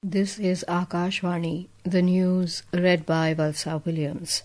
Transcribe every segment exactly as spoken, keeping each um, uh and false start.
This is Akashvani, the news read by Valsa Williams.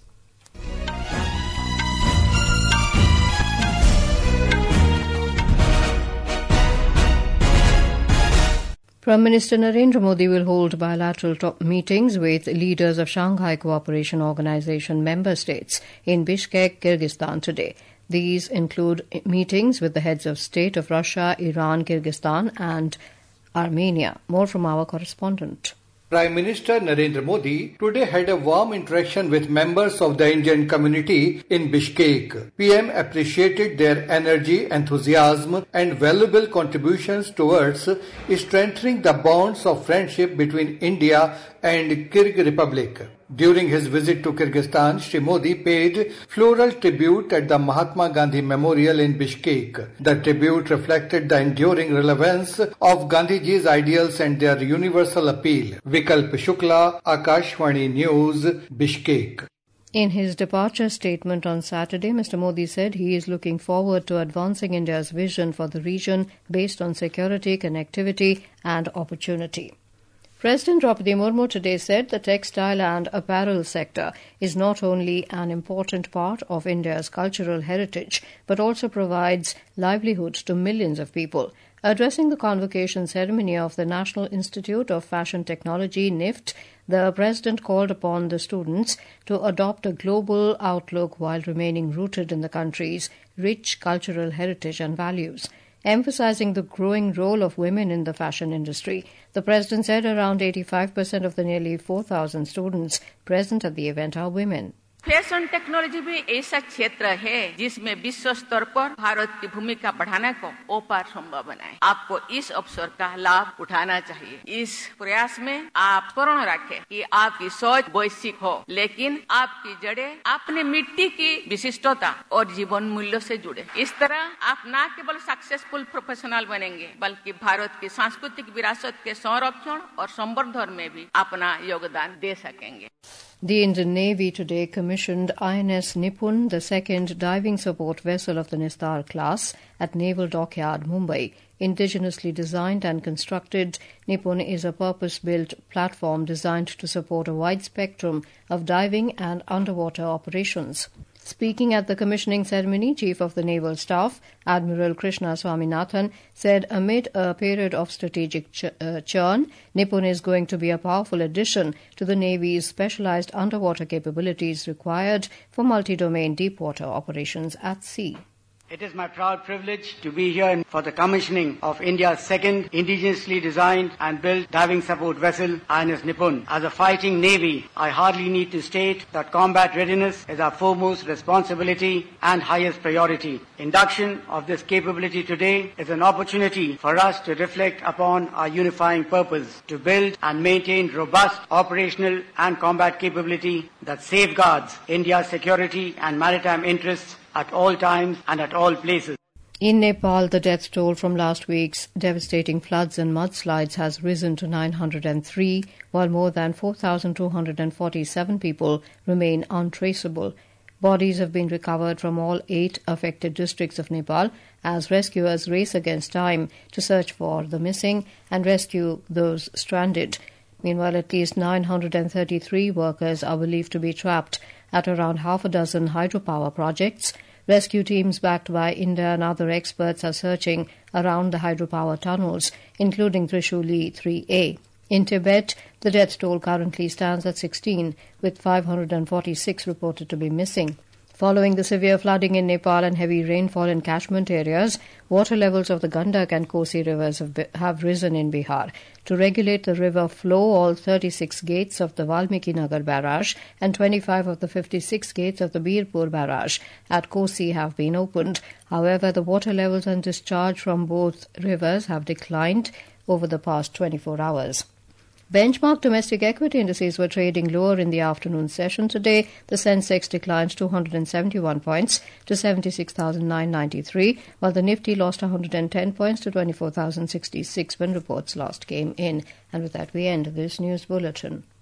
Prime Minister Narendra Modi will hold bilateral top meetings with leaders of Shanghai Cooperation Organization member states in Bishkek, Kyrgyzstan today. These include meetings with the heads of state of Russia, Iran, Kyrgyzstan and Armenia. More from our correspondent. Prime Minister Narendra Modi today had a warm interaction with members of the Indian community in Bishkek. P M appreciated their energy, enthusiasm and valuable contributions towards strengthening the bonds of friendship between India and Kyrgyz Republic. During his visit to Kyrgyzstan, Shri Modi paid floral tribute at the Mahatma Gandhi Memorial in Bishkek. The tribute reflected the enduring relevance of Gandhiji's ideals and their universal appeal. Vikalp Shukla, Akashvani News, Bishkek. In his departure statement on Saturday, Mister Modi said he is looking forward to advancing India's vision for the region based on security, connectivity and opportunity. President Draupadi Murmu today said the textile and apparel sector is not only an important part of India's cultural heritage, but also provides livelihood to millions of people. Addressing the convocation ceremony of the National Institute of Fashion Technology, N I F T, the President called upon the students to adopt a global outlook while remaining rooted in the country's rich cultural heritage and values. Emphasizing the growing role of women in the fashion industry, the President said around eighty-five percent of the nearly four thousand students present at the event are women. Fashion technology भी ऐसा क्षेत्र है जिसमें विश्व स्तर पर भारत की भूमिका बढ़ाने को ओपार संभव बनाए। आपको इस अवसर का लाभ उठाना चाहिए। इस प्रयास में आप पूर्ण रखें कि आपकी सोच वैश्विक हो, लेकिन आपकी जड़ें अपने मिट्टी की विशिष्टता और जीवन मूल्यों से जुड़े। इस तरह आप न केवल सक्सेसफुल प्रोफेशनल बनेंगे, बल्कि भारत की सांस्कृतिक विरासत के संरक्षण और संवर्धन में भी अपना योगदान दे सकेंगे। The Indian Navy today commissioned I N S Nipun, the second diving support vessel of the Nistar class, at Naval Dockyard, Mumbai. Indigenously designed and constructed, Nipun is a purpose-built platform designed to support a wide spectrum of diving and underwater operations. Speaking at the commissioning ceremony, Chief of the Naval Staff, Admiral Krishna Swaminathan, said amid a period of strategic ch- uh, churn, Nipun is going to be a powerful addition to the Navy's specialized underwater capabilities required for multi-domain deep-water operations at sea. It is my proud privilege to be here for the commissioning of India's second indigenously designed and built diving support vessel, I N S Nipun. As a fighting navy, I hardly need to state that combat readiness is our foremost responsibility and highest priority. Induction of this capability today is an opportunity for us to reflect upon our unifying purpose, to build and maintain robust operational and combat capability that safeguards India's security and maritime interests at all times and at all places. In Nepal, the death toll from last week's devastating floods and mudslides has risen to nine hundred three, while more than four thousand two hundred forty-seven people remain untraceable. Bodies have been recovered from all eight affected districts of Nepal as rescuers race against time to search for the missing and rescue those stranded. Meanwhile, at least nine hundred thirty-three workers are believed to be trapped at around half a dozen hydropower projects. Rescue teams backed by India and other experts are searching around the hydropower tunnels, including Trishuli three A. In Tibet, the death toll currently stands at sixteen, with five hundred forty-six reported to be missing. Following the severe flooding in Nepal and heavy rainfall in catchment areas, water levels of the Gandak and Kosi rivers have, be- have risen in Bihar. To regulate the river flow, all thirty-six gates of the Valmiki Nagar barrage and twenty-five of the fifty-six gates of the Birpur barrage at Kosi have been opened. However, the water levels and discharge from both rivers have declined over the past twenty-four hours. Benchmark domestic equity indices were trading lower in the afternoon session today. The Sensex declined two hundred seventy-one points to seventy-six thousand nine hundred ninety-three, while the Nifty lost one hundred ten points to twenty-four thousand sixty-six when reports last came in. And with that, we end this news bulletin.